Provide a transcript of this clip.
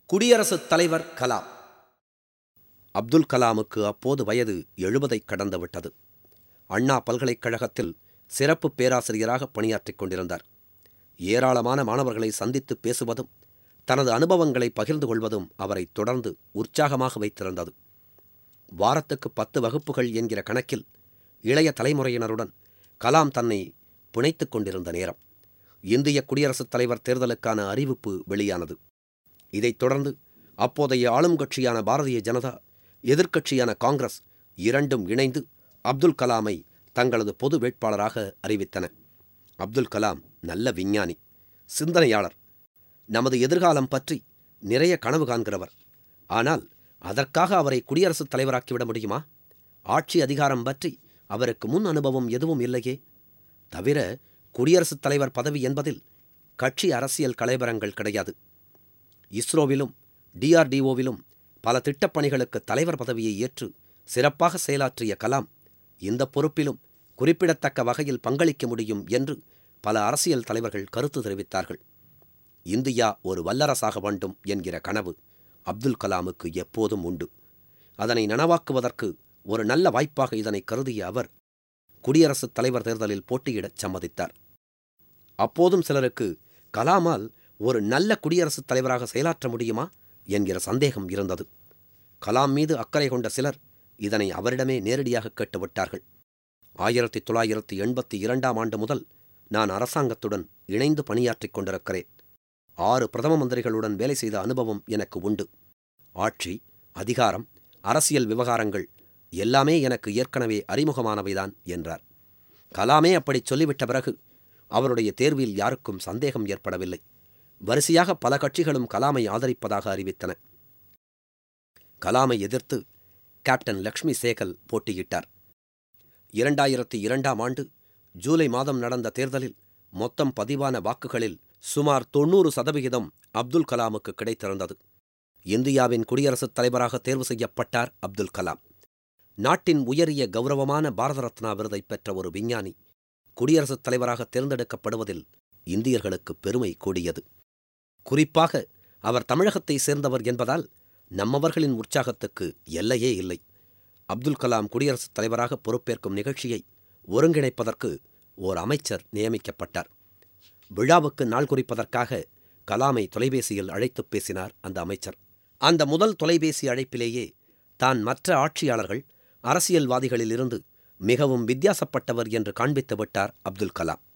குடியரசுத் தலைவர் கலாம். அப்துல் கலாமுக்கு அப்போது வயது 70 கடந்துவிட்டது. அண்ணா பல்கலைக்கழகத்தில் சிறப்பு பேராசிரியராக பணியாற்றிக் கொண்டிருந்தார். ஏராளமான மாணவர்களை சந்தித்து பேசுவதும் தனது அனுபவங்களை பகிர்ந்து கொள்வதும் அவரை தொடர்ந்து உற்சாகமாக வைத்திருந்தது. வாரத்துக்கு 10 வகுப்புகள் என்கிற கணக்கில் இளைய தலைமுறையினருடன் கலாம் தன்னை பிணைத்துக் கொண்டிருந்த நேரம் இந்திய குடியரசுத் தலைவர் தேர்தலுக்கான அறிவிப்பு வெளியானது. இதைத் தொடர்ந்து அப்போதைய ஆளும் கட்சியான பாரதிய ஜனதா, எதிர்க்கட்சியான காங்கிரஸ் இரண்டும் இணைந்து அப்துல் கலாமை தங்களது பொது வேட்பாளராக அறிவித்தன. அப்துல் கலாம் நல்ல விஞ்ஞானி, சிந்தனையாளர், நமது எதிர்காலம் பற்றி நிறைய கனவு காண்கிறவர். ஆனால் அதற்காக அவரை குடியரசுத் தலைவராக்கிவிட முடியுமா? ஆட்சி அதிகாரம் பற்றி அவருக்கு முன் அனுபவம் எதுவும் இல்லையே. தவிர குடியரசுத் தலைவர் பதவி என்பதில் கட்சி அரசியல் கலைவரங்கள் கிடையாது. இஸ்ரோவிலும் DRDOவிலும் பல திட்டப்பணிகளுக்கு தலைவர் பதவியை ஏற்று சிறப்பாக செயலாற்றிய கலாம் இந்த பொறுப்பிலும் குறிப்பிடத்தக்க வகையில் பங்களிக்க முடியும் என்று பல அரசியல் தலைவர்கள் கருத்து தெரிவித்தார்கள். இந்தியா ஒரு வல்லரசாக வேண்டும் என்கிற கனவு அப்துல் கலாமுக்கு எப்போதும் உண்டு. அதனை நனவாக்குவதற்கு ஒரு நல்ல வாய்ப்பாக இதனை கருதிய அவர் குடியரசுத் தலைவர் தேர்தலில் போட்டியிடச் சம்மதித்தார். அப்போதும் சிலருக்கு கலாமால் ஒரு நல்ல குடியரசுத் தலைவராக செயலாற்ற முடியுமா என்கிற சந்தேகம் இருந்தது. கலாம் மீது அக்கறை கொண்ட சிலர் இதனை அவரிடமே நேரடியாக கேட்டுவிட்டார்கள். 1982ஆம் ஆண்டு முதல் நான் அரசாங்கத்துடன் இணைந்து பணியாற்றிக் கொண்டிருக்கிறேன். 6 பிரதம மந்திரிகளுடன் வேலை செய்த அனுபவம் எனக்கு உண்டு. ஆட்சி, அதிகாரம், அரசியல் விவகாரங்கள் எல்லாமே எனக்கு ஏற்கனவே அறிமுகமானவைதான் என்றார். கலாமே அப்படி சொல்லிவிட்ட பிறகு அவருடைய தேர்வில் யாருக்கும் சந்தேகம் ஏற்படவில்லை. வரிசையாக பல கட்சிகளும் கலாமை ஆதரிப்பதாக அறிவித்தன. கலாமை எதிர்த்து கேப்டன் லக்ஷ்மி சேகல் போட்டியிட்டார். 2002ஆம் ஆண்டு ஜூலை மாதம் நடந்த தேர்தலில் மொத்தம் பதிவான வாக்குகளில் சுமார் 90% அப்துல் கலாமுக்கு கிடைத்திருந்தது. இந்தியாவின் குடியரசுத் தலைவராக தேர்வு செய்யப்பட்டார் அப்துல் கலாம். நாட்டின் உயரிய கௌரவமான பாரத ரத்னா விருதை பெற்ற ஒரு விஞ்ஞானி குடியரசுத் தலைவராக தேர்ந்தெடுக்கப்படுவதில் இந்தியர்களுக்கு பெருமை கூடியது. குறிப்பாக அவர் தமிழகத்தை சேர்ந்தவர் என்பதால் நம்மவர்களின் உற்சாகத்துக்கு எல்லையே இல்லை. அப்துல் கலாம் குடியரசுத் தலைவராக பொறுப்பேற்கும் நிகழ்ச்சியை ஒருங்கிணைப்பதற்கு ஓர் அமைச்சர் நியமிக்கப்பட்டார். விழாவுக்கு நாள் குறிப்பதற்காக கலாமை தொலைபேசியில் அழைத்துப் பேசினார் அந்த அமைச்சர். அந்த முதல் தொலைபேசி அழைப்பிலேயே தான் மற்ற ஆட்சியாளர்கள், அரசியல்வாதிகளிலிருந்து மிகவும் வித்தியாசப்பட்டவர் என்று காண்பித்து விட்டார் அப்துல் கலாம்.